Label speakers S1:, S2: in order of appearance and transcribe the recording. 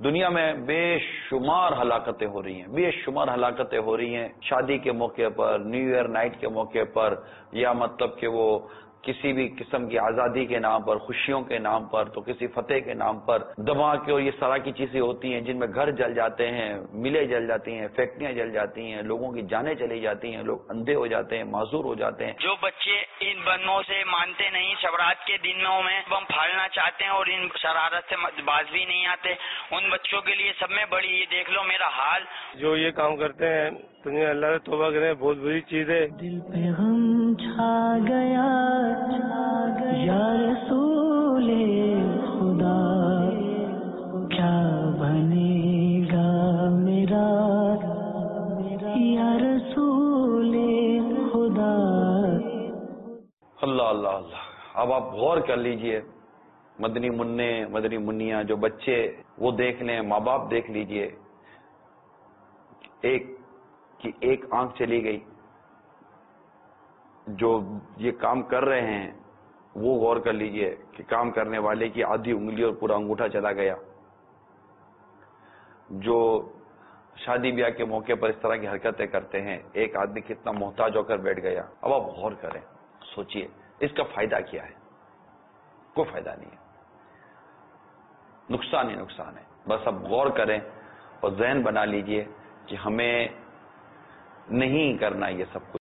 S1: دنیا میں بے شمار ہلاکتیں ہو رہی ہیں، بے شمار ہلاکتیں ہو رہی ہیں شادی کے موقع پر، نیو ایئر نائٹ کے موقع پر، یا مطلب کہ وہ کسی بھی قسم کی آزادی کے نام پر، خوشیوں کے نام پر، تو کسی فتح کے نام پر دھماکے اور یہ طرح کی چیزیں ہوتی ہیں جن میں گھر جل جاتے ہیں، ملیں جل جاتی ہیں، فیکٹریاں جل جاتی ہیں، لوگوں کی جانیں چلی جاتی ہیں، لوگ اندھے ہو جاتے ہیں، معذور ہو جاتے ہیں۔
S2: جو بچے ان بموں سے مانتے نہیں، شرارت کے دنوں میں بم پھاڑنا چاہتے ہیں اور ان شرارت سے باز بھی نہیں آتے، ان بچوں کے لیے سب میں بڑی یہ دیکھ لو میرا حال۔
S3: جو یہ کام کرتے ہیں تمہیں اللہ سے توبہ کریں، بہت بری چیز ہے۔
S4: دل پہ غم چھا گیا یا رسول خدا، کیا بنے گا میرا یا رسول خدا۔
S1: اللہ اللہ اللہ۔ اب آپ غور کر لیجئے، مدنی منع مدنی منیاں جو بچے وہ دیکھ لیں، ماں باپ دیکھ لیجئے، ایک آنکھ چلی گئی، جو یہ کام کر رہے ہیں وہ غور کر لیجئے کہ کام کرنے والے کی آدھی انگلی اور پورا انگوٹھا چلا گیا، جو شادی بیاہ کے موقع پر اس طرح کی حرکتیں کرتے ہیں، ایک آدمی کتنا محتاج ہو کر بیٹھ گیا۔ اب آپ غور کریں، سوچئے اس کا فائدہ کیا ہے؟ کوئی فائدہ نہیں ہے، نقصان ہی نقصان ہے۔ بس اب غور کریں اور ذہن بنا لیجئے کہ ہمیں نہیں کرنا یہ سب کچھ۔